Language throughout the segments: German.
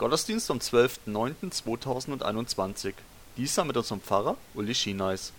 Gottesdienst vom 12.09.2021. Dieser mit unserem Pfarrer Uli Schineis.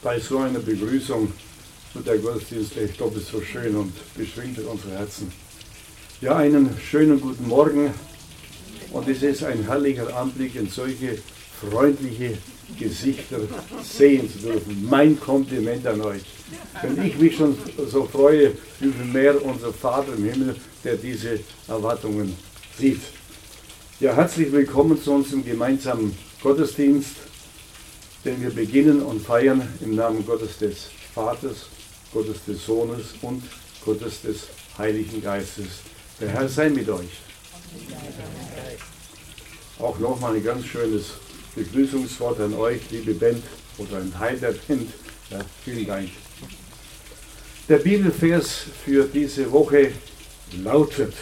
Bei so einer Begrüßung wird der Gottesdienst echt doppelt so schön und beschwingt unsere Herzen. Ja, einen schönen guten Morgen und es ist ein herrlicher Anblick, in solche freundliche Gesichter sehen zu dürfen. Mein Kompliment an euch. Wenn ich mich schon so freue, wie viel mehr unser Vater im Himmel, der diese Erwartungen sieht. Ja, herzlich willkommen zu unserem gemeinsamen Gottesdienst, den wir beginnen und feiern im Namen Gottes des Vaters, Gottes des Sohnes und Gottes des Heiligen Geistes. Der Herr sei mit euch. Auch nochmal ein ganz schönes Begrüßungswort an euch, liebe Band oder ein Teil der Band. Ja, vielen Dank. Der Bibelvers für diese Woche lautet: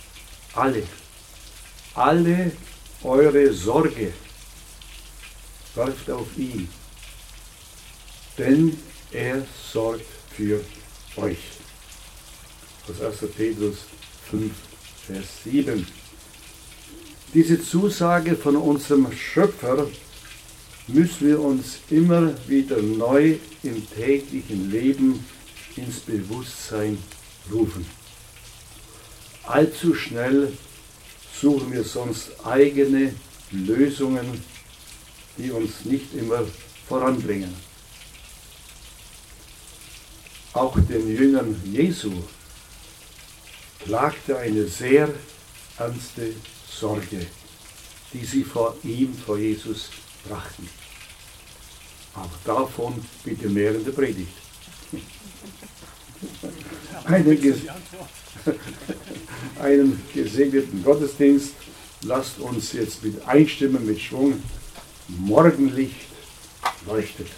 alle eure Sorge werft auf ihn, denn er sorgt für euch. Aus 1. Petrus 5, Vers 7. Diese Zusage von unserem Schöpfer müssen wir uns immer wieder neu im täglichen Leben ins Bewusstsein rufen. Allzu schnell suchen wir sonst eigene Lösungen, die uns nicht immer voranbringen. Auch den Jüngern Jesu plagte eine sehr ernste Sorge, die sie vor Jesus brachten. Auch davon bitte mehr in der Predigt. Einen gesegneten Gottesdienst. Lasst uns jetzt mit einstimmen, mit Schwung. Morgenlicht leuchtet.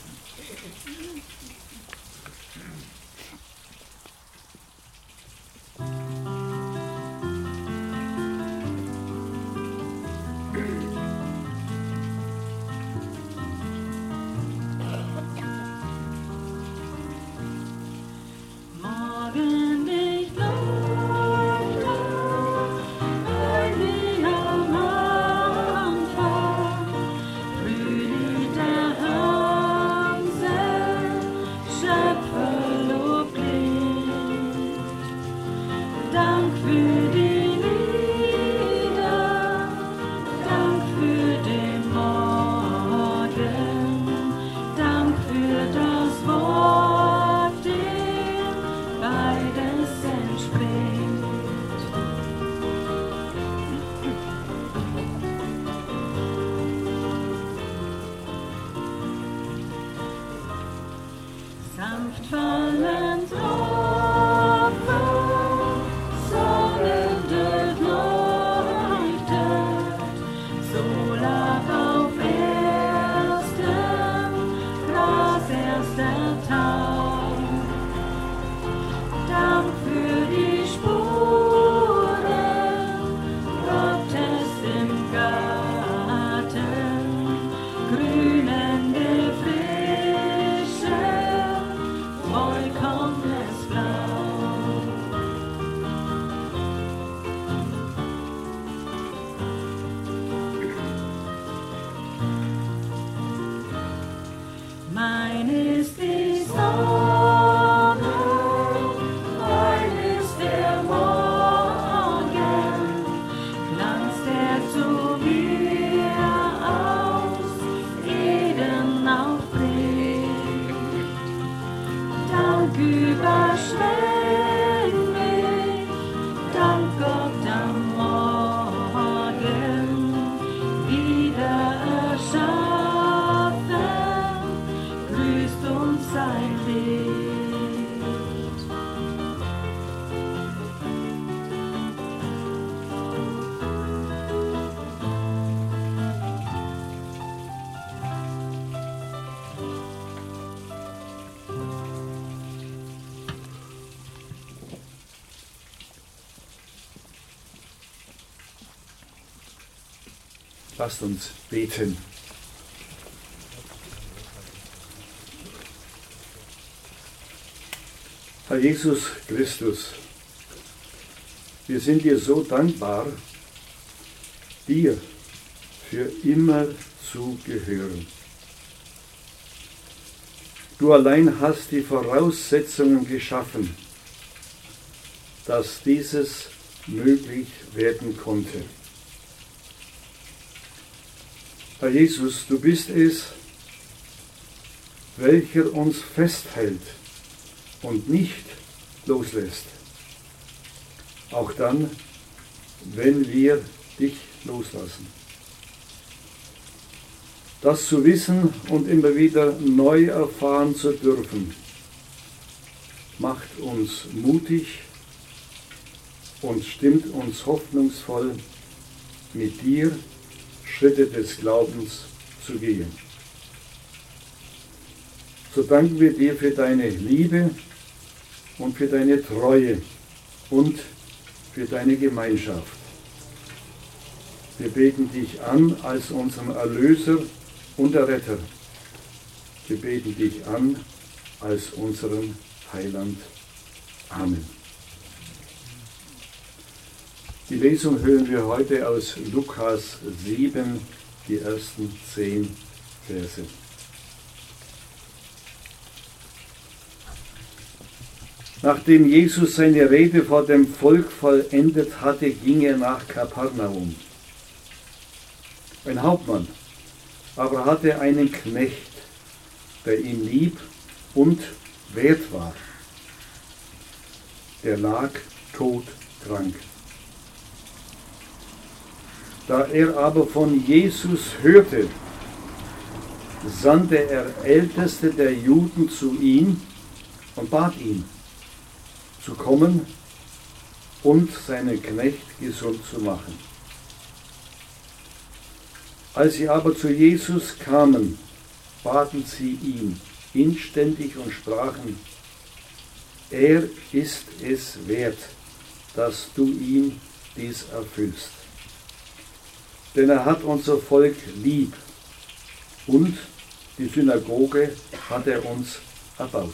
Lasst uns beten. Herr Jesus Christus, wir sind dir so dankbar, dir für immer zu gehören. Du allein hast die Voraussetzungen geschaffen, dass dieses möglich werden konnte. Herr Jesus, du bist es, welcher uns festhält und nicht loslässt. Auch dann, wenn wir dich loslassen. Das zu wissen und immer wieder neu erfahren zu dürfen, macht uns mutig und stimmt uns hoffnungsvoll, mit dir Schritte des Glaubens zu gehen. So danken wir dir für deine Liebe und für deine Treue und für deine Gemeinschaft. Wir beten dich an als unseren Erlöser und Erretter. Wir beten dich an als unseren Heiland. Amen. Die Lesung hören wir heute aus Lukas 7, die ersten 10 Verse. Nachdem Jesus seine Rede vor dem Volk vollendet hatte, ging er nach Kapernaum. Ein Hauptmann aber hatte einen Knecht, der ihm lieb und wert war. Der lag todkrank. Da er aber von Jesus hörte, sandte er Älteste der Juden zu ihm und bat ihn, zu kommen und seinen Knecht gesund zu machen. Als sie aber zu Jesus kamen, baten sie ihn inständig und sprachen, er ist es wert, dass du ihm dies erfüllst. Denn er hat unser Volk lieb und die Synagoge hat er uns erbaut.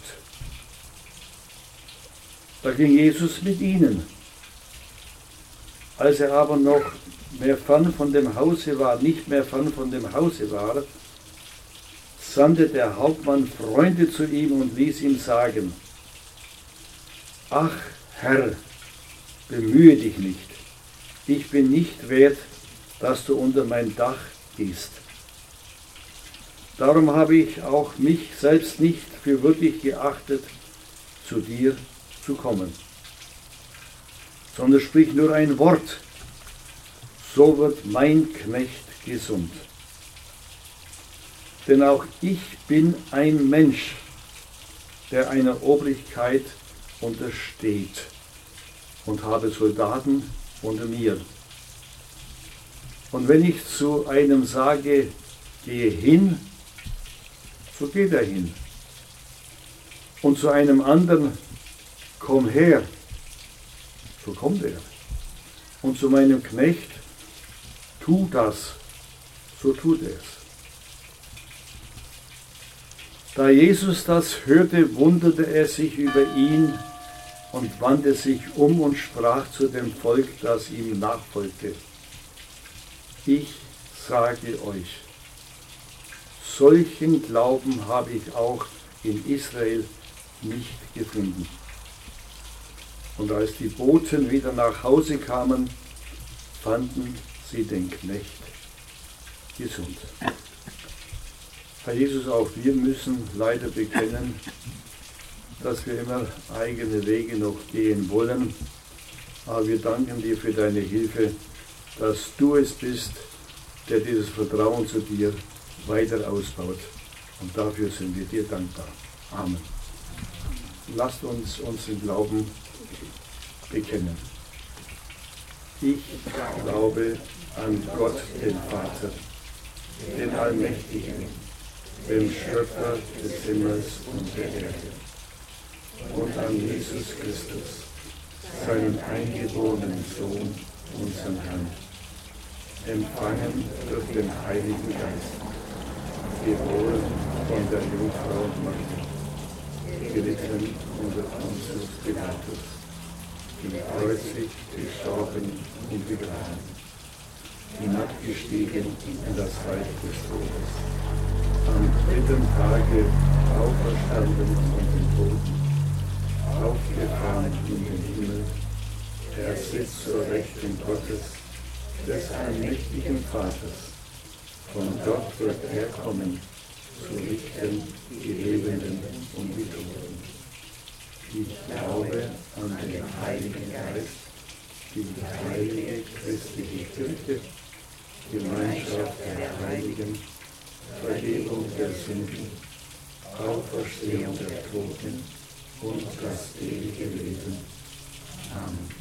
Da ging Jesus mit ihnen. Als er aber noch nicht mehr fern von dem Hause war, sandte der Hauptmann Freunde zu ihm und ließ ihm sagen, ach Herr, bemühe dich nicht, ich bin nicht wert, dass du unter mein Dach gehst. Darum habe ich auch mich selbst nicht für würdig geachtet, zu dir zu kommen. Sondern sprich nur ein Wort, so wird mein Knecht gesund. Denn auch ich bin ein Mensch, der einer Obrigkeit untersteht und habe Soldaten unter mir. Und wenn ich zu einem sage, gehe hin, so geht er hin. Und zu einem anderen, komm her, so kommt er. Und zu meinem Knecht, tu das, so tut er es. Da Jesus das hörte, wunderte er sich über ihn und wandte sich um und sprach zu dem Volk, das ihm nachfolgte. Ich sage euch, solchen Glauben habe ich auch in Israel nicht gefunden. Und als die Boten wieder nach Hause kamen, fanden sie den Knecht gesund. Herr Jesus, auch wir müssen leider bekennen, dass wir immer eigene Wege noch gehen wollen. Aber wir danken dir für deine Hilfe, dass du es bist, der dieses Vertrauen zu dir weiter ausbaut. Und dafür sind wir dir dankbar. Amen. Lasst uns unseren Glauben bekennen. Ich glaube an Gott, den Vater, den Allmächtigen, den Schöpfer des Himmels und der Erde, und an Jesus Christus, seinen eingeborenen Sohn, unseren Herrn, empfangen durch den Heiligen Geist, geboren von der Jungfrau Maria, gelitten unter Pontius Pilatus, gekreuzigt, gestorben und begraben, hinabgestiegen in das Reich des Todes, am dritten Tage auferstanden von den Toten, aufgefahren in den Himmel. Er sitzt zur Rechten Gottes, des allmächtigen Vaters. Von dort wird er kommen, zu richten die Lebenden und die Toten. Ich glaube an den Heiligen Geist, die heilige christliche Kirche, Gemeinschaft der Heiligen, Vergebung der Sünden, Auferstehung der Toten und das ewige Leben. Amen.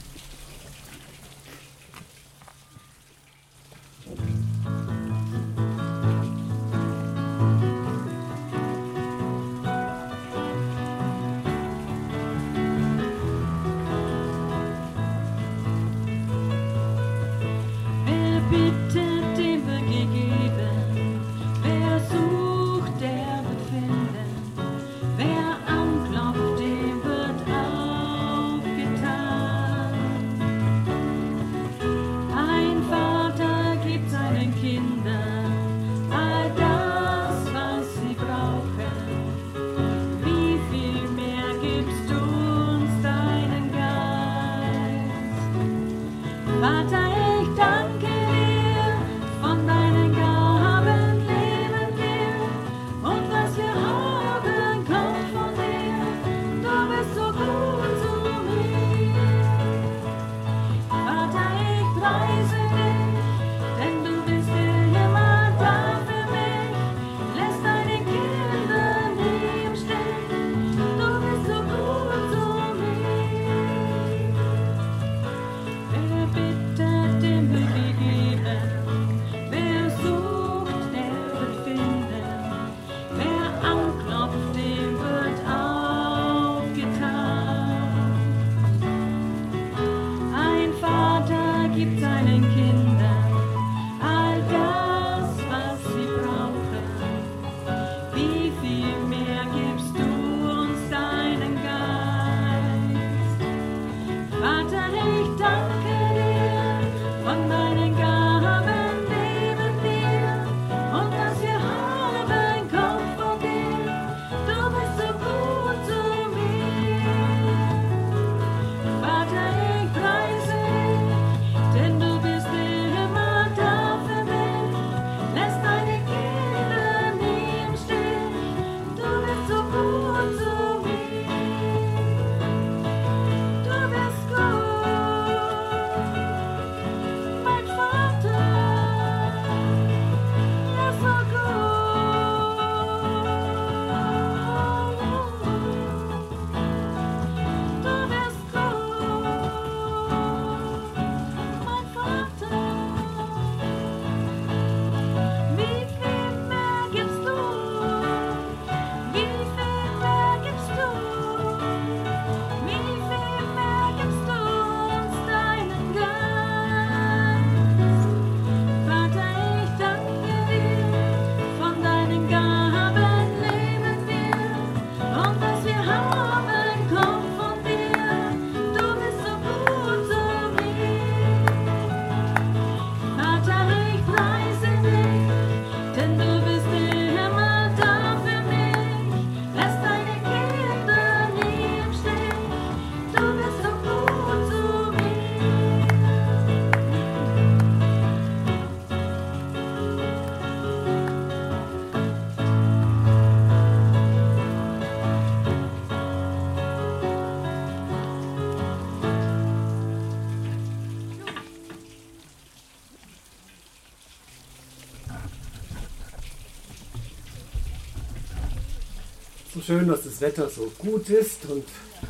So schön, dass das Wetter so gut ist und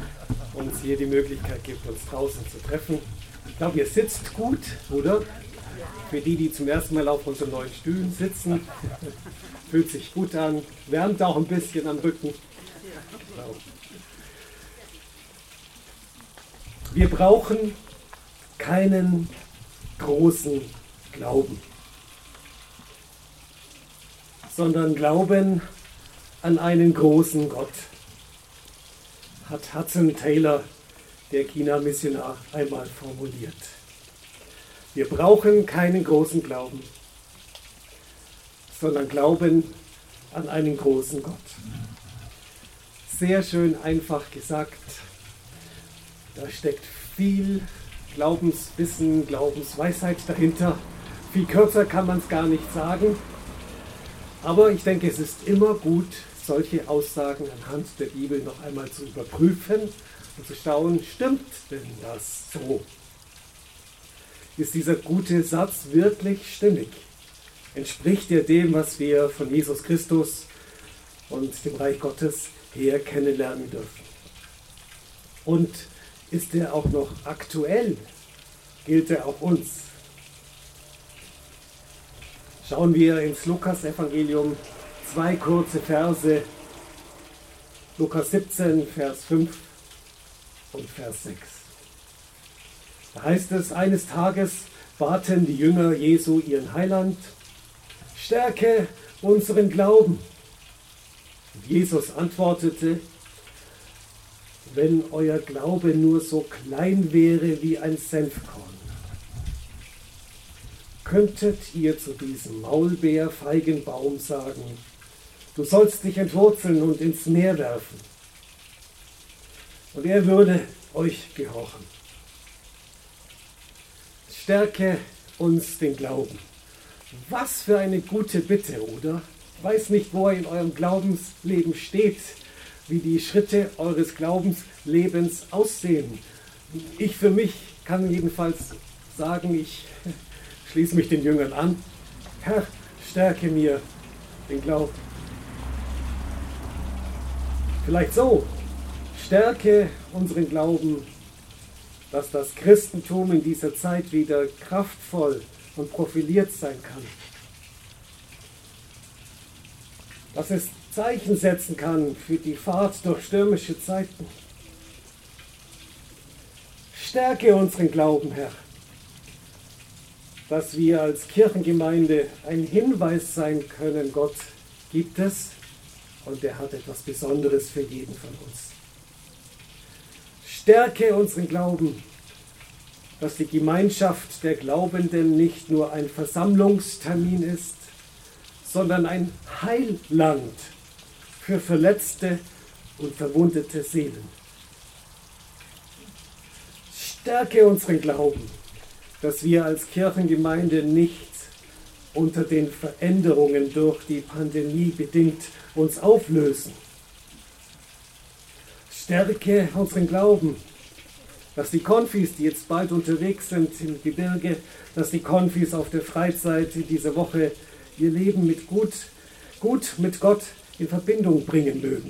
uns hier die Möglichkeit gibt, uns draußen zu treffen. Ich glaube, ihr sitzt gut, oder? Für die, die zum ersten Mal auf unseren neuen Stühlen sitzen, fühlt sich gut an, wärmt auch ein bisschen am Rücken. Genau. Wir brauchen keinen großen Glauben, sondern Glauben an einen großen Gott, hat Hudson Taylor, der China-Missionar, einmal formuliert. Wir brauchen keinen großen Glauben, sondern Glauben an einen großen Gott. Sehr schön einfach gesagt. Da steckt viel Glaubenswissen, Glaubensweisheit dahinter. Viel kürzer kann man es gar nicht sagen. Aber ich denke, es ist immer gut, solche Aussagen anhand der Bibel noch einmal zu überprüfen und zu schauen, stimmt denn das so? Ist dieser gute Satz wirklich stimmig? Entspricht er dem, was wir von Jesus Christus und dem Reich Gottes her kennenlernen dürfen? Und ist er auch noch aktuell? Gilt er auch uns? Schauen wir ins Lukas-Evangelium, 2 kurze Verse, Lukas 17, Vers 5 und Vers 6. Da heißt es, eines Tages baten die Jünger Jesu ihren Heiland, stärke unseren Glauben. Und Jesus antwortete, wenn euer Glaube nur so klein wäre wie ein Senfkorn, könntet ihr zu diesem Maulbeerfeigenbaum sagen, du sollst dich entwurzeln und ins Meer werfen. Und er würde euch gehorchen. Stärke uns den Glauben. Was für eine gute Bitte, oder? Ich weiß nicht, wo er in eurem Glaubensleben steht, wie die Schritte eures Glaubenslebens aussehen. Ich für mich kann jedenfalls sagen, ich schließe mich den Jüngern an. Herr, stärke mir den Glauben. Vielleicht so, stärke unseren Glauben, dass das Christentum in dieser Zeit wieder kraftvoll und profiliert sein kann. Dass es Zeichen setzen kann für die Fahrt durch stürmische Zeiten. Stärke unseren Glauben, Herr, dass wir als Kirchengemeinde ein Hinweis sein können, Gott gibt es und er hat etwas Besonderes für jeden von uns. Stärke unseren Glauben, dass die Gemeinschaft der Glaubenden nicht nur ein Versammlungstermin ist, sondern ein Heilland für verletzte und verwundete Seelen. Stärke unseren Glauben, dass wir als Kirchengemeinde nicht unter den Veränderungen durch die Pandemie bedingt uns auflösen. Stärke unseren Glauben, dass die Konfis, die jetzt bald unterwegs sind im Gebirge, dass die Konfis auf der Freizeit in dieser Woche ihr Leben mit gut mit Gott in Verbindung bringen mögen.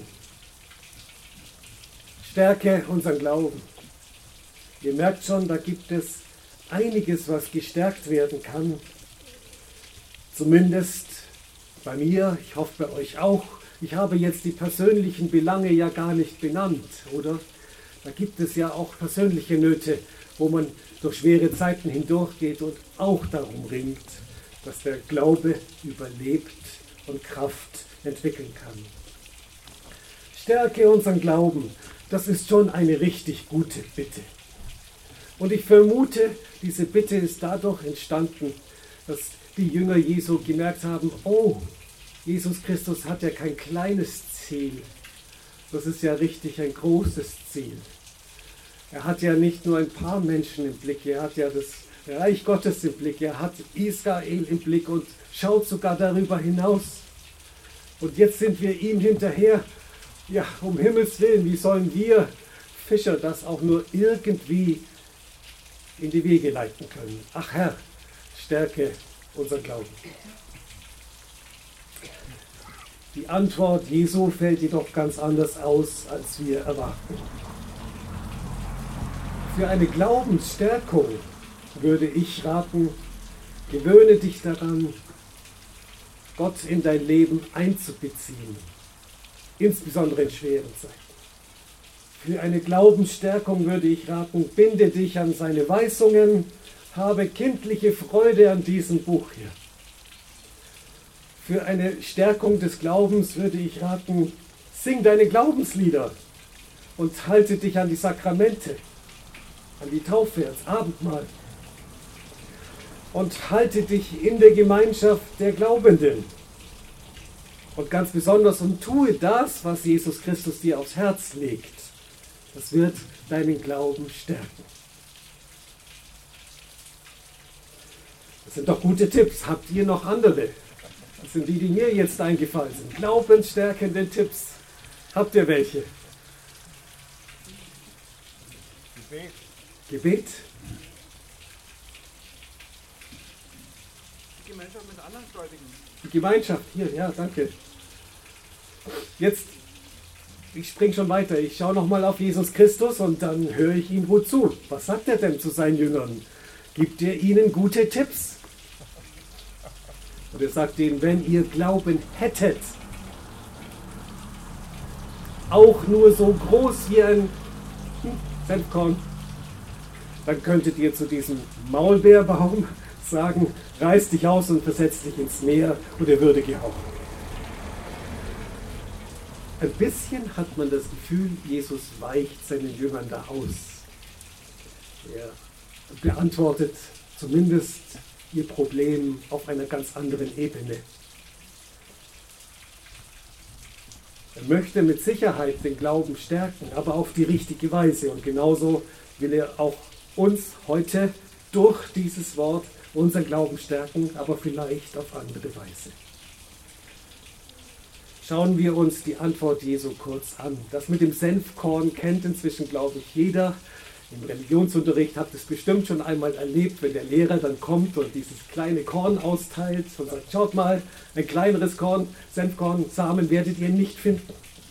Stärke unseren Glauben. Ihr merkt schon, da gibt es einiges, was gestärkt werden kann. Zumindest bei mir, ich hoffe bei euch auch. Ich habe jetzt die persönlichen Belange ja gar nicht benannt, oder? Da gibt es ja auch persönliche Nöte, wo man durch schwere Zeiten hindurchgeht und auch darum ringt, dass der Glaube überlebt und Kraft entwickeln kann. Stärke unseren Glauben, das ist schon eine richtig gute Bitte. Und ich vermute, diese Bitte ist dadurch entstanden, dass die Jünger Jesu gemerkt haben, oh, Jesus Christus hat ja kein kleines Ziel, das ist ja richtig ein großes Ziel. Er hat ja nicht nur ein paar Menschen im Blick, er hat ja das Reich Gottes im Blick, er hat Israel im Blick und schaut sogar darüber hinaus. Und jetzt sind wir ihm hinterher. Ja, um Himmels Willen, wie sollen wir Fischer das auch nur irgendwie in die Wege leiten können? Ach Herr, stärke unser Glauben. Die Antwort Jesu fällt jedoch ganz anders aus, als wir erwarten. Für eine Glaubensstärkung würde ich raten, gewöhne dich daran, Gott in dein Leben einzubeziehen, insbesondere in schweren Zeiten. Für eine Glaubensstärkung würde ich raten, binde dich an seine Weisungen, habe kindliche Freude an diesem Buch hier. Für eine Stärkung des Glaubens würde ich raten, sing deine Glaubenslieder und halte dich an die Sakramente, an die Taufe, ans Abendmahl. Und halte dich in der Gemeinschaft der Glaubenden. Und ganz besonders, und tue das, was Jesus Christus dir aufs Herz legt. Das wird deinen Glauben stärken. Das sind doch gute Tipps. Habt ihr noch andere? Das sind die, die mir jetzt eingefallen sind. Glaubensstärkende Tipps. Habt ihr welche? Gebet. Die Gemeinschaft mit anderen Gläubigen. Die Gemeinschaft, hier, ja, danke. Jetzt, ich springe schon weiter. Ich schaue nochmal auf Jesus Christus und dann höre ich ihm gut zu. Was sagt er denn zu seinen Jüngern? Gibt er ihnen gute Tipps? Und er sagt ihnen, wenn ihr Glauben hättet, auch nur so groß wie ein Senfkorn, dann könntet ihr zu diesem Maulbeerbaum sagen, reiß dich aus und versetz dich ins Meer, und er würde gehorchen. Ein bisschen hat man das Gefühl, Jesus weicht seinen Jüngern da aus. Er beantwortet zumindest ihr Problem auf einer ganz anderen Ebene. Er möchte mit Sicherheit den Glauben stärken, aber auf die richtige Weise. Und genauso will er auch uns heute durch dieses Wort unseren Glauben stärken, aber vielleicht auf andere Weise. Schauen wir uns die Antwort Jesu kurz an. Das mit dem Senfkorn kennt inzwischen, glaube ich, jeder. Im Religionsunterricht habt ihr es bestimmt schon einmal erlebt, wenn der Lehrer dann kommt und dieses kleine Korn austeilt und sagt, schaut mal, ein kleineres Korn, Senfkorn, Samen werdet ihr nicht finden.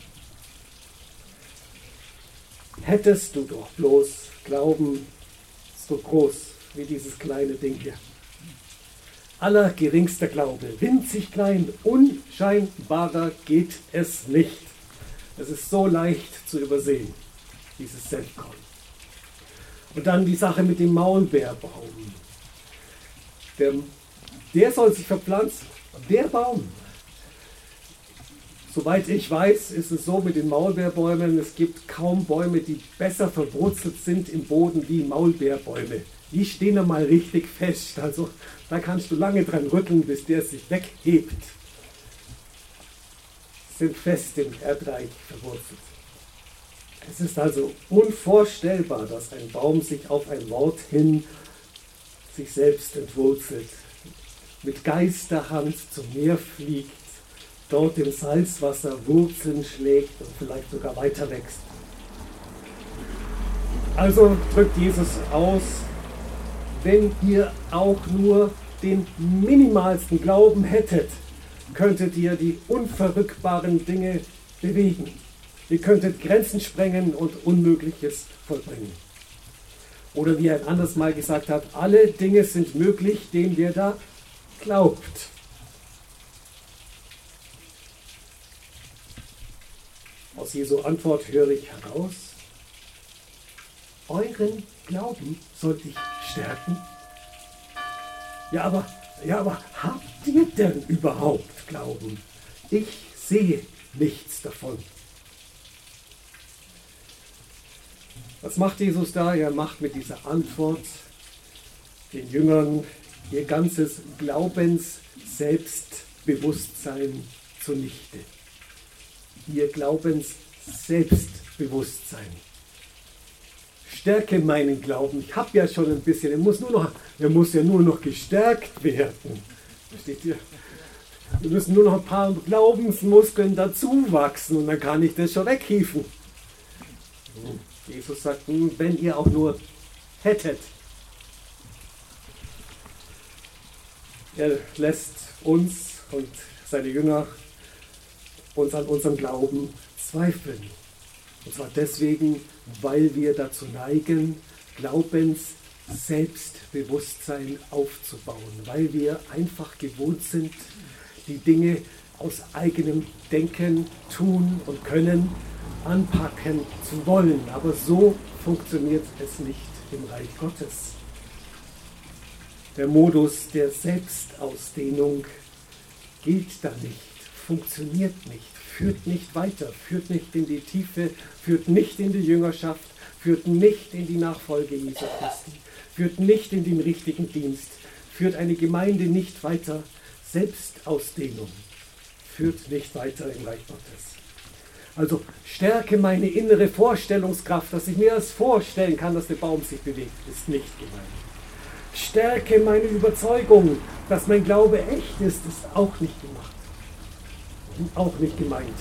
Hättest du doch bloß Glauben so groß wie dieses kleine Ding hier. Allergeringster Glaube, winzig klein, unscheinbarer geht es nicht. Es ist so leicht zu übersehen, dieses Senfkorn. Und dann die Sache mit dem Maulbeerbaum. Der soll sich verpflanzen. Der Baum. Soweit ich weiß, ist es so mit den Maulbeerbäumen, es gibt kaum Bäume, die besser verwurzelt sind im Boden wie Maulbeerbäume. Die stehen einmal richtig fest. Also da kannst du lange dran rütteln, bis der sich weghebt. Sind fest im Erdreich verwurzelt. Es ist also unvorstellbar, dass ein Baum sich auf ein Wort hin sich selbst entwurzelt, mit Geisterhand zum Meer fliegt, dort im Salzwasser Wurzeln schlägt und vielleicht sogar weiter wächst. Also drückt Jesus aus, wenn ihr auch nur den minimalsten Glauben hättet, könntet ihr die unverrückbaren Dinge bewegen. Ihr könntet Grenzen sprengen und Unmögliches vollbringen. Oder wie er ein anderes Mal gesagt hat, alle Dinge sind möglich, dem der da glaubt. Aus Jesu Antwort höre ich heraus, euren Glauben sollte ich stärken. Ja, aber habt ihr denn überhaupt Glauben? Ich sehe nichts davon. Was macht Jesus da? Er macht mit dieser Antwort den Jüngern ihr ganzes Glaubens-Selbstbewusstsein zunichte. Ihr Glaubens-Selbstbewusstsein. Stärke meinen Glauben. Ich habe ja schon ein bisschen, er muss ja nur noch gestärkt werden. Versteht ihr? Wir müssen nur noch ein paar Glaubensmuskeln dazu wachsen und dann kann ich das schon weghieven. Jesus sagt, wenn ihr auch nur hättet. Er lässt uns und seine Jünger uns an unserem Glauben zweifeln. Und zwar deswegen, weil wir dazu neigen, Glaubens-Selbstbewusstsein aufzubauen. Weil wir einfach gewohnt sind, die Dinge aus eigenem Denken, Tun und Können anpacken zu wollen. Aber so funktioniert es nicht im Reich Gottes. Der Modus der Selbstausdehnung gilt da nicht, funktioniert nicht, führt nicht weiter, führt nicht in die Tiefe, führt nicht in die Jüngerschaft, führt nicht in die Nachfolge Jesu Christi, führt nicht in den richtigen Dienst, führt eine Gemeinde nicht weiter. Selbstausdehnung führt nicht weiter im Reich Gottes. Also stärke meine innere Vorstellungskraft, dass ich mir das vorstellen kann, dass der Baum sich bewegt, ist nicht gemeint. Stärke meine Überzeugung, dass mein Glaube echt ist auch nicht gemacht. Auch nicht gemeint.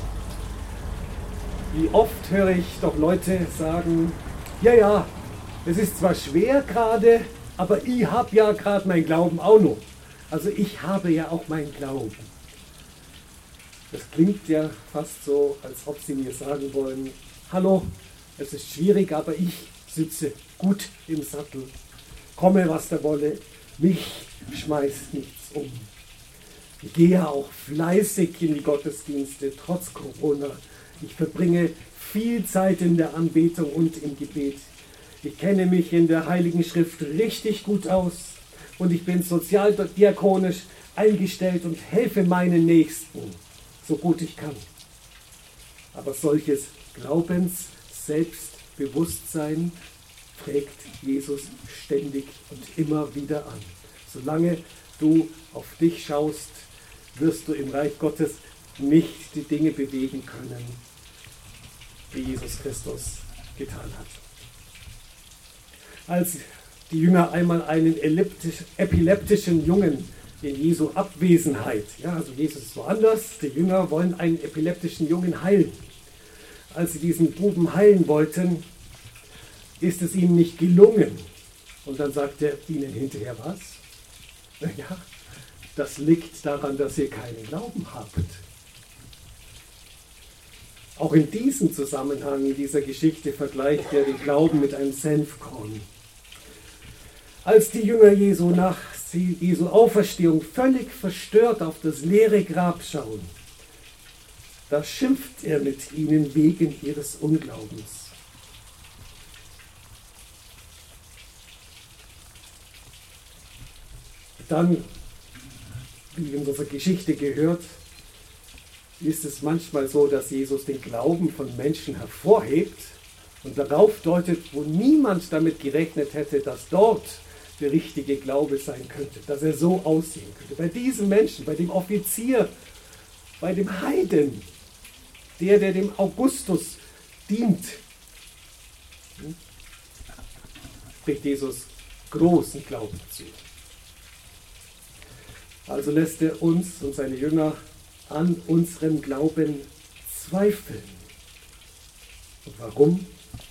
Wie oft höre ich doch Leute sagen, ja, es ist zwar schwer gerade, aber ich habe ja gerade meinen Glauben auch noch. Also ich habe ja auch meinen Glauben. Das klingt ja fast so, als ob sie mir sagen wollen, hallo, es ist schwierig, aber ich sitze gut im Sattel. Komme, was da wolle, mich schmeißt nichts um. Ich gehe ja auch fleißig in die Gottesdienste, trotz Corona. Ich verbringe viel Zeit in der Anbetung und im Gebet. Ich kenne mich in der Heiligen Schrift richtig gut aus und ich bin sozialdiakonisch eingestellt und helfe meinen Nächsten, so gut ich kann. Aber solches Glaubens-Selbstbewusstsein trägt Jesus ständig und immer wieder an. Solange du auf dich schaust, wirst du im Reich Gottes nicht die Dinge bewegen können, die Jesus Christus getan hat. Als die Jünger einmal einen epileptischen Jungen in Jesu Abwesenheit, also Jesus ist woanders, die Jünger wollen einen epileptischen Jungen heilen. Als sie diesen Buben heilen wollten, ist es ihnen nicht gelungen. Und dann sagt er ihnen hinterher was? Ja, das liegt daran, dass ihr keinen Glauben habt. Auch in diesem Zusammenhang, in dieser Geschichte, vergleicht er den Glauben mit einem Senfkorn. Als die Jünger Jesu nach Jesu Auferstehung völlig verstört auf das leere Grab schauen, da schimpft er mit ihnen wegen ihres Unglaubens. Dann, wie in unserer Geschichte gehört, ist es manchmal so, dass Jesus den Glauben von Menschen hervorhebt und darauf deutet, wo niemand damit gerechnet hätte, dass dort der richtige Glaube sein könnte, dass er so aussehen könnte. Bei diesem Menschen, bei dem Offizier, bei dem Heiden, der dem Augustus dient, spricht Jesus großen Glauben zu. Also lässt er uns und seine Jünger an unserem Glauben zweifeln. Und warum?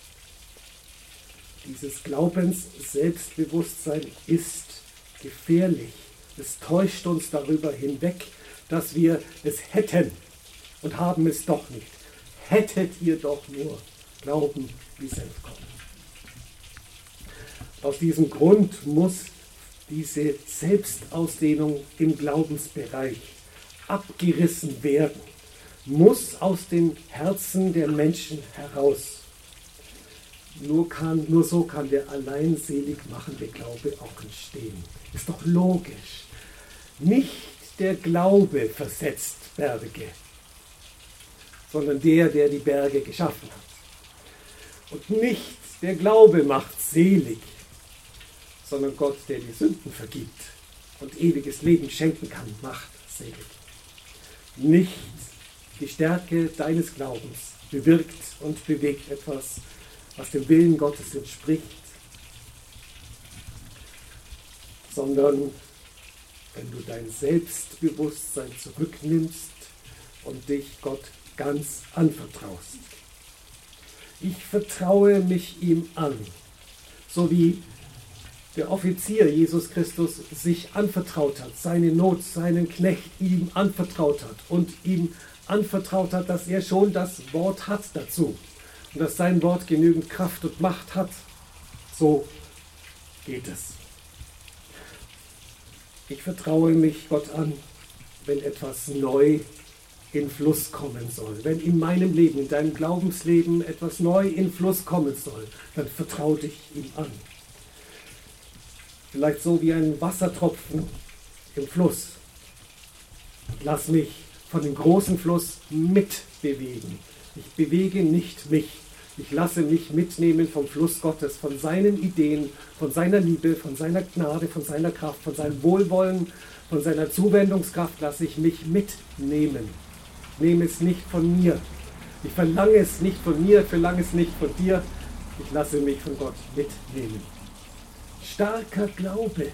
Dieses Glaubens-Selbstbewusstsein ist gefährlich. Es täuscht uns darüber hinweg, dass wir es hätten und haben es doch nicht. Hättet ihr doch nur Glauben wie Senfkorn. Aus diesem Grund muss diese Selbstausdehnung im Glaubensbereich abgerissen werden, muss aus den Herzen der Menschen heraus. Nur so kann der alleinselig machende Glaube auch entstehen. Ist doch logisch. Nicht der Glaube versetzt Berge, sondern der die Berge geschaffen hat. Und nicht der Glaube macht selig, sondern Gott, der die Sünden vergibt und ewiges Leben schenken kann, macht selig. Nicht die Stärke deines Glaubens bewirkt und bewegt etwas, was dem Willen Gottes entspricht, sondern wenn du dein Selbstbewusstsein zurücknimmst und dich Gott ganz anvertraust. Ich vertraue mich ihm an, so wie der Offizier Jesus Christus sich anvertraut hat, seine Not, seinen Knecht ihm anvertraut hat und ihm anvertraut hat, dass er schon das Wort hat dazu und dass sein Wort genügend Kraft und Macht hat. So geht es. Ich vertraue mich Gott an, wenn etwas neu in Fluss kommen soll. Wenn in meinem Leben, in deinem Glaubensleben etwas neu in Fluss kommen soll, dann vertraue dich ihm an. Vielleicht so wie ein Wassertropfen im Fluss. Lass mich von dem großen Fluss mitbewegen. Ich bewege nicht mich, Ich lasse mich mitnehmen vom Fluss Gottes, von seinen Ideen, von seiner Liebe, von seiner Gnade, von seiner Kraft, von seinem Wohlwollen, von seiner Zuwendungskraft lasse ich mich mitnehmen. Ich nehme es nicht von mir. Ich verlange es nicht von mir, ich verlange es nicht von dir. Ich lasse mich von Gott mitnehmen. Starker Glaube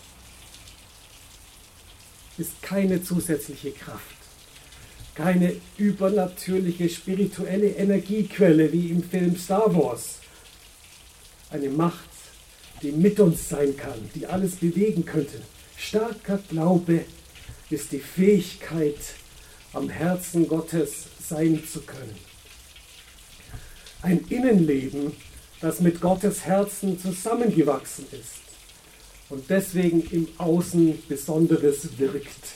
ist keine zusätzliche Kraft, keine übernatürliche spirituelle Energiequelle wie im Film Star Wars. Eine Macht, die mit uns sein kann, die alles bewegen könnte. Starker Glaube ist die Fähigkeit, am Herzen Gottes sein zu können. Ein Innenleben, das mit Gottes Herzen zusammengewachsen ist und deswegen im Außen Besonderes wirkt.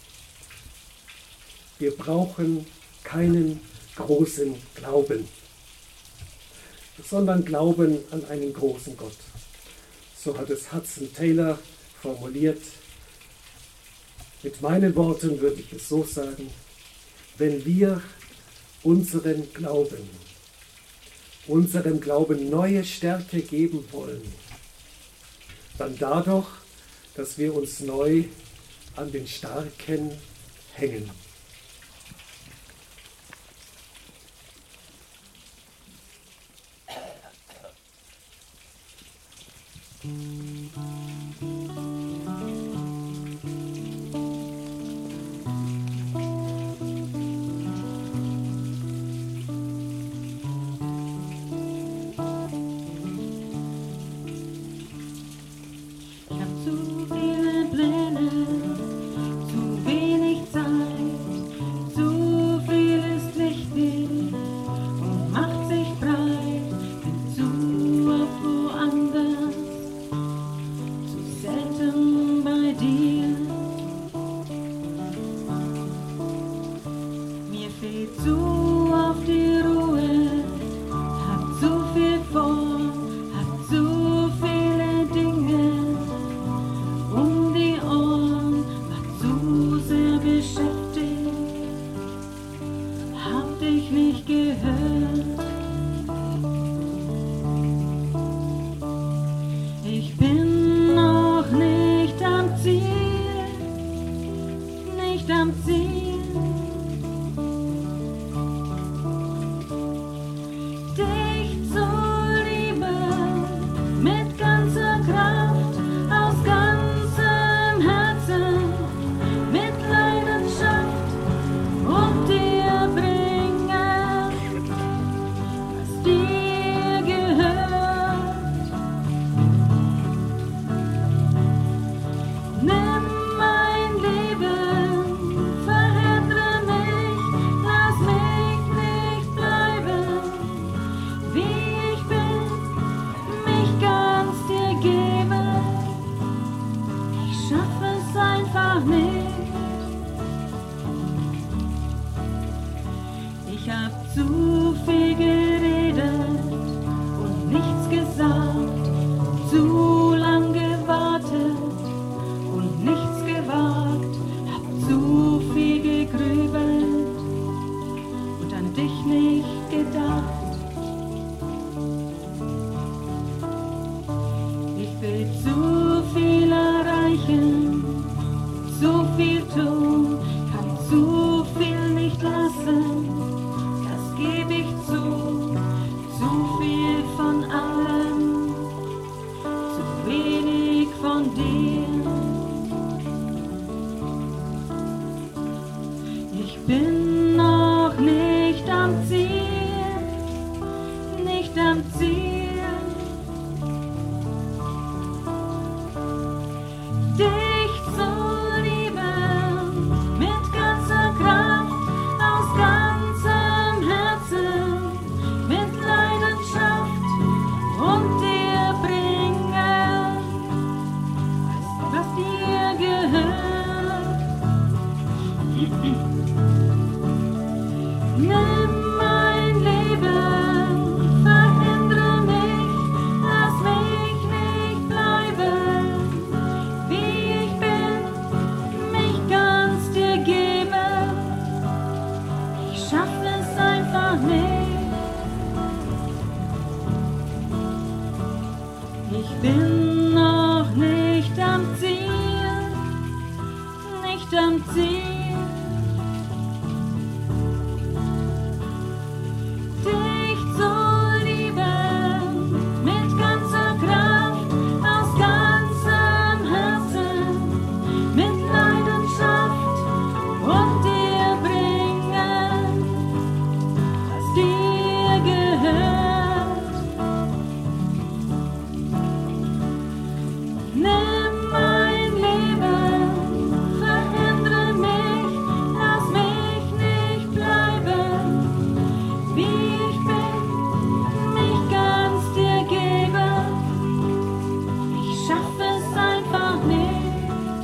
Wir brauchen keinen großen Glauben, sondern Glauben an einen großen Gott. So hat es Hudson Taylor formuliert. Mit meinen Worten würde ich es so sagen: Wenn wir unserem Glauben neue Stärke geben wollen, dann dadurch, dass wir uns neu an den Starken hängen. nicht am Ziel. Dich zu lieben mit ganzer Kraft, aus ganzem Herzen, mit Leidenschaft und dir bringen, was dir gehört. Nimm mein Leben, verändere mich, lass mich nicht bleiben, wie ich bin, mich ganz dir geben. Ich schaffe es einfach nicht.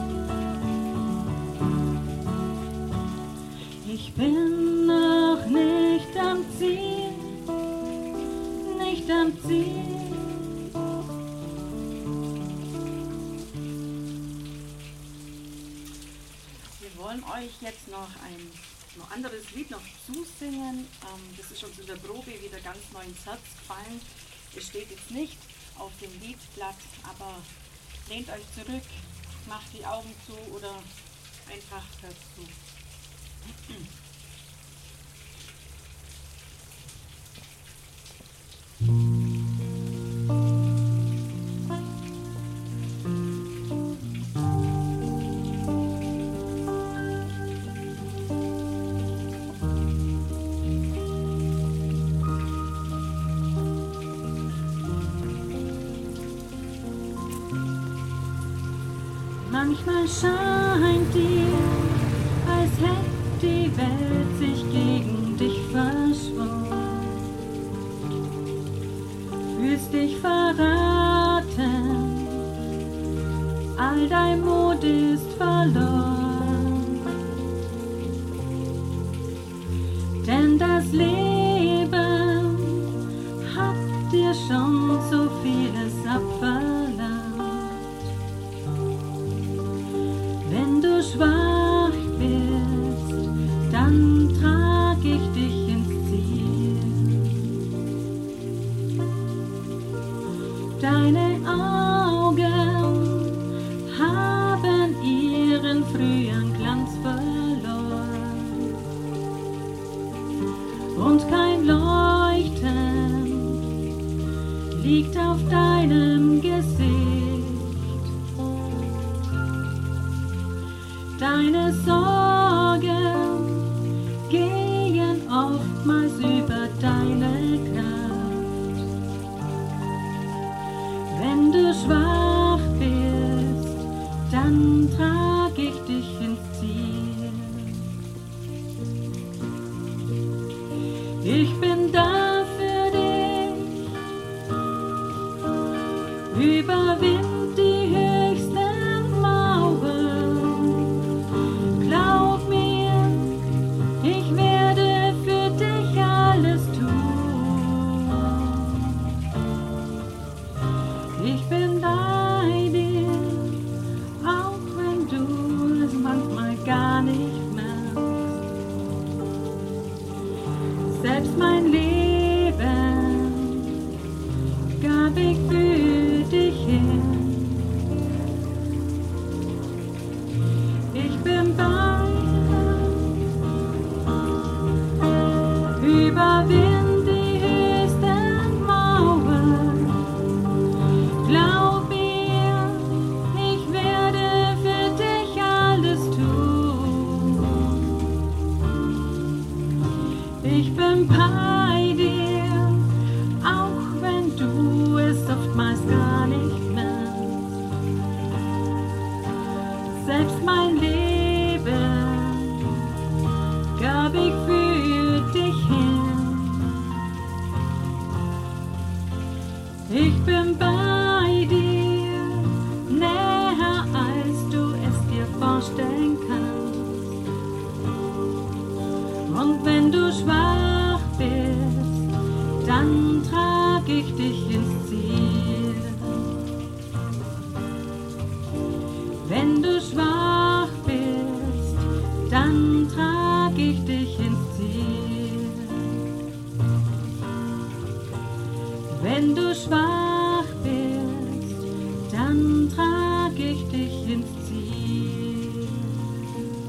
Ich bin noch nicht am Ziel, nicht am Ziel. Wir wollen euch jetzt noch ein anderes Lied noch zusingen. Das ist uns in der Probe wieder ganz neu ins Herz gefallen. Es steht jetzt nicht auf dem Liedblatt, aber lehnt euch zurück, macht die Augen zu oder einfach hört zu. Manchmal scheint dir, als hätte die Welt sich gegen dich verschworen. Fühlst dich verraten, all dein Mut ist verloren. Denn das Leben hat dir schon so vieles abverlangt. Wenn du schwach bist, dann trag ich dich ins Ziel. Deine Augen haben ihren frühen Glanz verloren und kein Leuchten liegt auf deinem Gesicht. Deine Sorgen gehen oftmals über deine Kraft. Wenn du schwach bist, dann trag ich dich ins Ziel. Ich bin da für dich, überwind die höchsten Mauern. Glaub mir, ich werde für dich alles tun. Ich bin bei dir, auch wenn du es manchmal gar nicht merkst. Selbst mein Leben gab ich für dich hin. Ich bin bei dir, überwind die höchsten Mauern. Glaub mir, ich werde für dich alles tun. Ich bin bei dir, auch wenn du es oftmals gar nicht merkst. Selbst mein Leben gab ich für dich hin. Ich bin bei dir, näher als du es dir vorstellen kannst. Und wenn du schwach bist, dann trag ich dich ins Ziel. Wenn du schwach bist, dann trag ich dich ins Ziel. Wenn du schwach bist, dann trag ich dich ins Ziel.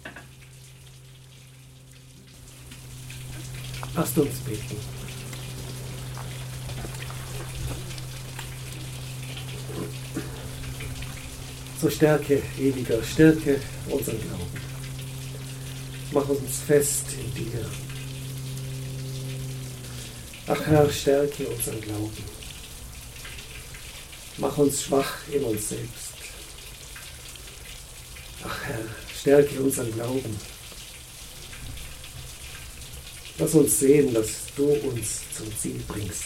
Lasst uns beten. So Stärke, ewiger, stärke unseren Glauben. Mach uns fest in dir. Ach Herr, stärke unseren Glauben. Mach uns schwach in uns selbst. Ach Herr, stärke unseren Glauben. Lass uns sehen, dass du uns zum Ziel bringst.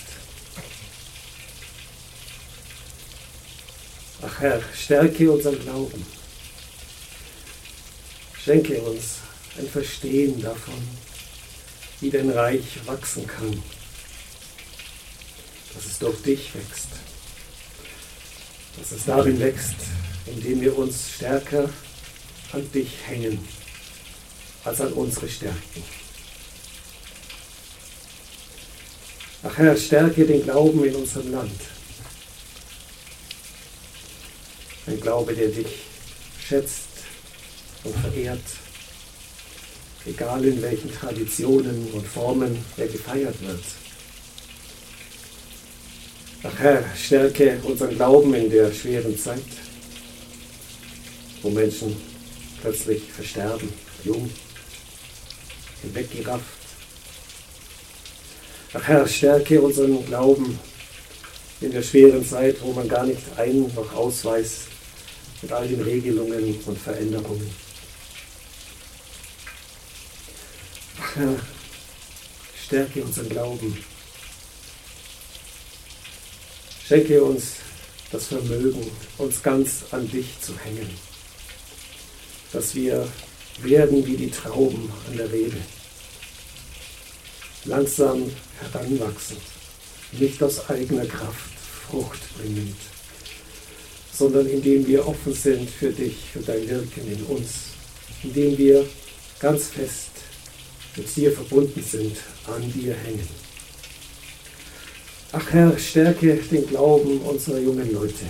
Ach Herr, stärke unseren Glauben. Schenke uns ein Verstehen davon, wie dein Reich wachsen kann, dass es durch dich wächst, dass es darin wächst, indem wir uns stärker an dich hängen, als an unsere Stärken. Ach Herr, stärke den Glauben in unserem Land. Ein Glaube, der dich schätzt und verehrt, egal in welchen Traditionen und Formen er gefeiert wird. Ach Herr, stärke unseren Glauben in der schweren Zeit, wo Menschen plötzlich versterben, jung, hinweggerafft. Ach Herr, stärke unseren Glauben in der schweren Zeit, wo man gar nicht ein- noch ausweist mit all den Regelungen und Veränderungen. Ach Herr, stärke unseren Glauben. Schenke uns das Vermögen, uns ganz an dich zu hängen, dass wir werden wie die Trauben an der Rebe, langsam heranwachsend, nicht aus eigener Kraft Frucht bringend, sondern indem wir offen sind für dich, für dein Wirken in uns, indem wir ganz fest mit dir verbunden sind, an dir hängen. Ach Herr, stärke den Glauben unserer jungen Leute,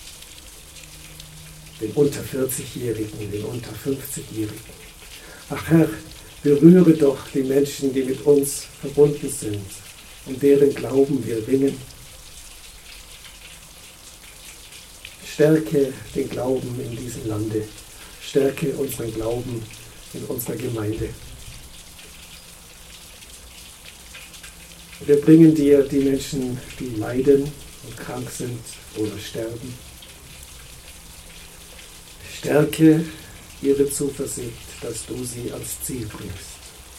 den unter 40-Jährigen, den unter 50-Jährigen. Ach Herr, berühre doch die Menschen, die mit uns verbunden sind, um deren Glauben wir ringen. Stärke den Glauben in diesem Lande, stärke unseren Glauben in unserer Gemeinde. Wir bringen dir die Menschen, die leiden und krank sind oder sterben. Stärke ihre Zuversicht, dass du sie ans Ziel bringst.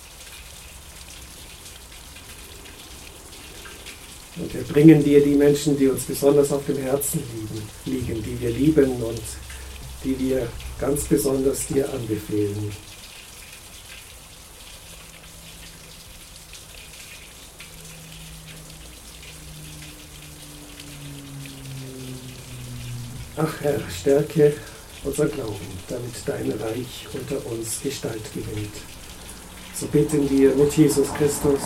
Und wir bringen dir die Menschen, die uns besonders auf dem Herzen liegen, die wir lieben und die wir ganz besonders dir anbefehlen. Ach Herr, stärke unser Glauben, damit dein Reich unter uns Gestalt gewinnt. So bitten wir mit Jesus Christus.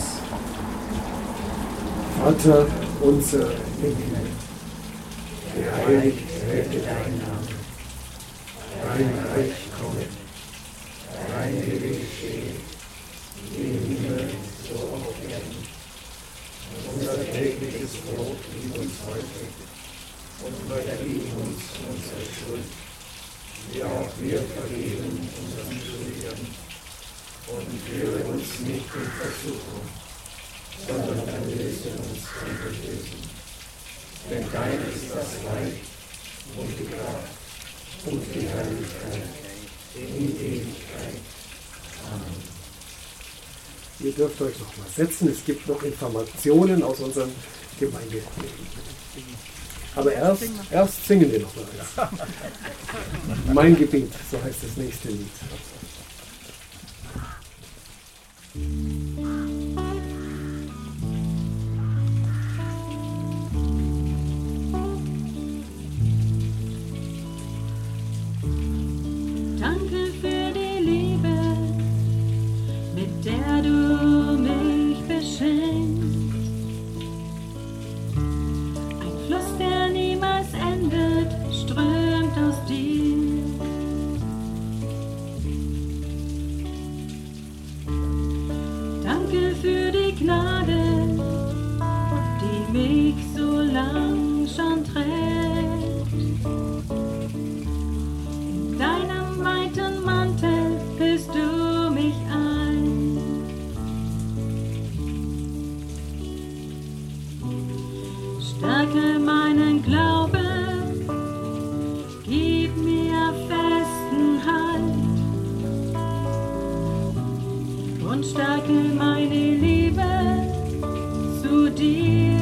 Vater unser im Himmel, geheiligt werde dein Name. Dein Reich komme, dein Wille geschehe, wie im Himmel, so auf Erden. Unser tägliches Brot gib uns heute und vergib uns unsere Schuld, wie auch wir vergeben unseren Schuldigern. Und führe uns nicht in Versuchung, sondern erlöse uns von dem Bösen. Denn dein ist das Reich und die Kraft und die Herrlichkeit in Ewigkeit. Amen. Ihr dürft euch noch mal setzen. Es gibt noch Informationen aus unserem Gemeinde. Aber erst singen wir noch mal eins. Mein Gebet, so heißt das nächste Lied. Danke für die Liebe, mit der du mich beschenkst. Ein Fluss, der niemals endet, strömt aus dir. Gnade, die mich so lang schon trägt. In deinem weiten Mantel hüllst du mich ein. Stärke meinen Glauben, gib mir festen Halt und stärke meine Liebe zu dir.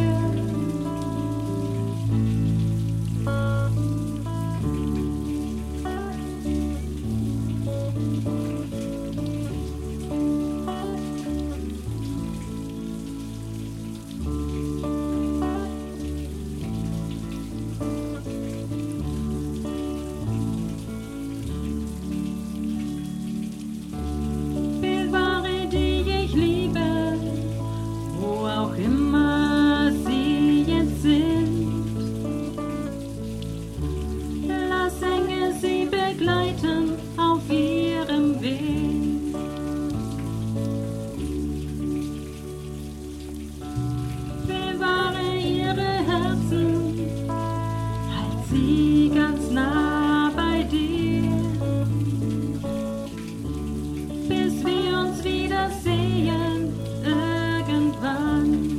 Bewahre die ich liebe, wo auch immer sie jetzt sind. Lass Engel sie begleiten auf ihrem Weg. Bewahre ihre Herzen, halt sie ganz nah bei dir, bis wir uns wiedersehen irgendwann.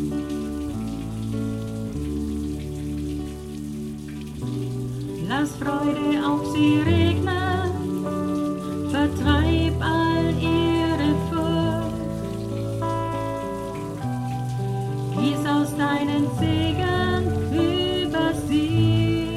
Lass Freude auf sie regnen, vertreib all ihre Furcht. Gieß aus deinen Segen über sie.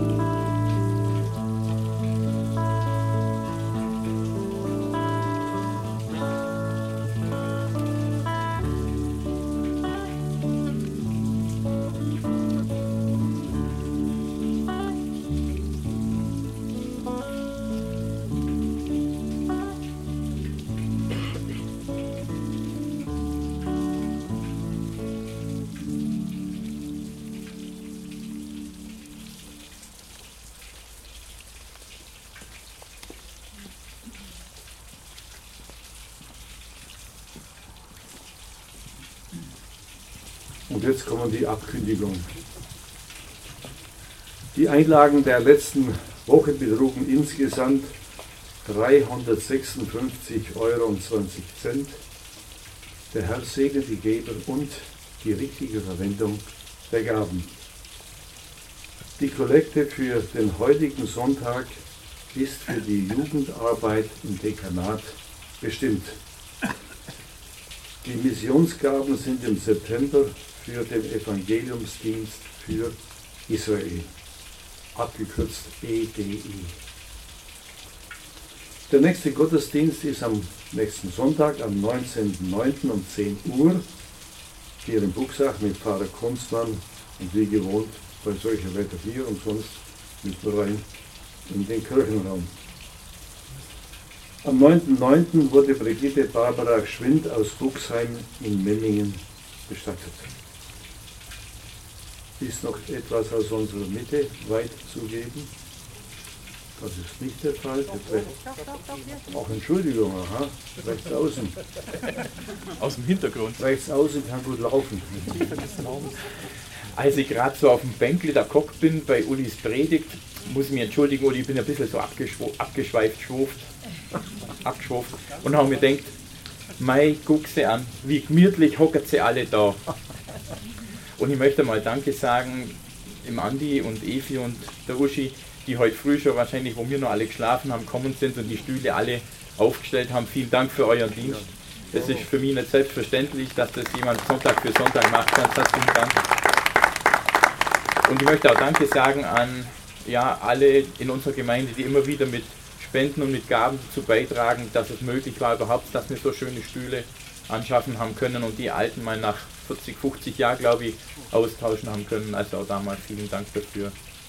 Und jetzt kommen die Abkündigungen. Die Einlagen der letzten Woche betrugen insgesamt 356,20 €. Der Herr segne die Geber und die richtige Verwendung der Gaben. Die Kollekte für den heutigen Sonntag ist für die Jugendarbeit im Dekanat bestimmt. Die Missionsgaben sind im September für den Evangeliumsdienst für Israel, abgekürzt EDI. Der nächste Gottesdienst ist am nächsten Sonntag, am 19.09. um 10 Uhr, hier in Buxach mit Pfarrer Kunstmann und wie gewohnt bei solcher Wetter hier und sonst müssen wir rein in den Kirchenraum. Am 9.9. wurde Brigitte Barbara Schwind aus Buxheim in Memmingen bestattet. Ist noch etwas aus unserer Mitte weit zu geben? Das ist nicht der Fall. Auch Entschuldigung, aha, rechts außen. Aus dem Hintergrund. Rechts außen kann gut laufen. Als ich gerade so auf dem Bänkle da gehockt bin bei Ulis Predigt, muss ich mich entschuldigen, Uli, ich bin ein bisschen so abgeschweift und habe mir gedacht, mei, guck sie an, wie gemütlich hocken sie alle da. Und ich möchte mal Danke sagen, im Andi und Evi und der Uschi, die heute früh schon wahrscheinlich, wo wir noch alle geschlafen haben, gekommen sind und die Stühle alle aufgestellt haben. Vielen Dank für euren Dienst. Es ist für mich nicht selbstverständlich, dass das jemand Sonntag für Sonntag macht. Ganz herzlichen Dank. Und ich möchte auch Danke sagen an alle in unserer Gemeinde, die immer wieder mit Spenden und mit Gaben dazu beitragen, dass es möglich war überhaupt, dass wir so schöne Stühle anschaffen haben können und die alten mal nach 40, 50 Jahren, glaube ich, austauschen haben können. Also auch damals vielen Dank dafür.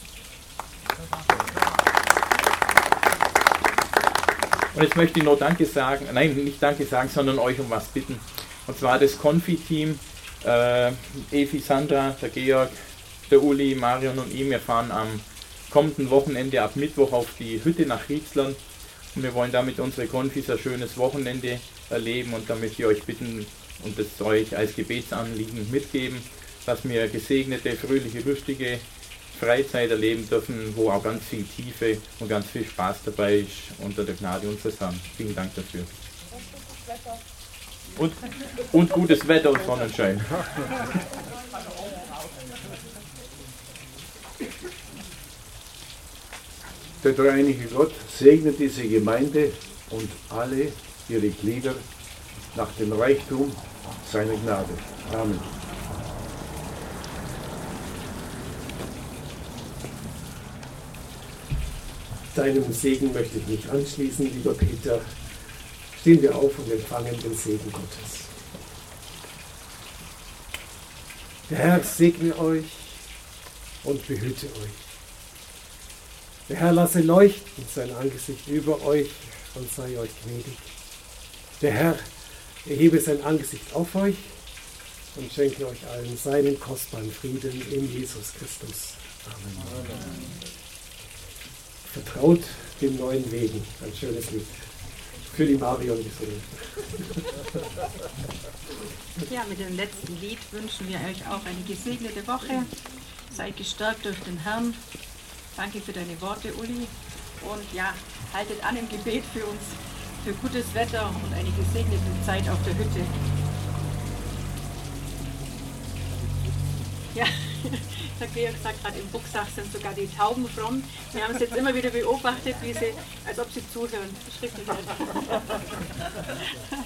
Und jetzt möchte ich noch Danke sagen, nein, nicht Danke sagen, sondern euch um was bitten. Und zwar das Konfi-Team, Evi, Sandra, der Georg, der Uli, Marion und ich, wir fahren am kommenden Wochenende ab Mittwoch auf die Hütte nach Rietzlern Und wir wollen damit unsere Konfis ein schönes Wochenende erleben und da möchte ich euch bitten und das euch als Gebetsanliegen mitgeben, dass wir gesegnete, fröhliche, lustige Freizeit erleben dürfen, wo auch ganz viel Tiefe und ganz viel Spaß dabei ist unter der Gnade unseres Herrn. Vielen Dank dafür. Und gutes Wetter und Sonnenschein. Der dreieinige Gott segne diese Gemeinde und alle ihre Glieder nach dem Reichtum seiner Gnade. Amen. Deinem Segen möchte ich mich anschließen, lieber Peter. Stehen wir auf und empfangen den Segen Gottes. Der Herr segne euch und behüte euch. Der Herr lasse leuchten sein Angesicht über euch und sei euch gnädig. Der Herr erhebe sein Angesicht auf euch und schenke euch allen seinen kostbaren Frieden in Jesus Christus. Amen. Vertraut den neuen Wegen. Ein schönes Lied. Für die Marion gesungen. Ja, mit dem letzten Lied wünschen wir euch auch eine gesegnete Woche. Seid gestärkt durch den Herrn. Danke für deine Worte, Uli. Und ja, haltet an im Gebet für uns, für gutes Wetter und eine gesegnete Zeit auf der Hütte. Ja, der Georg sagt gerade, im Buchsach sind sogar die Tauben fromm. Wir haben es jetzt immer wieder beobachtet, wie sie, als ob sie zuhören. Schriftlich.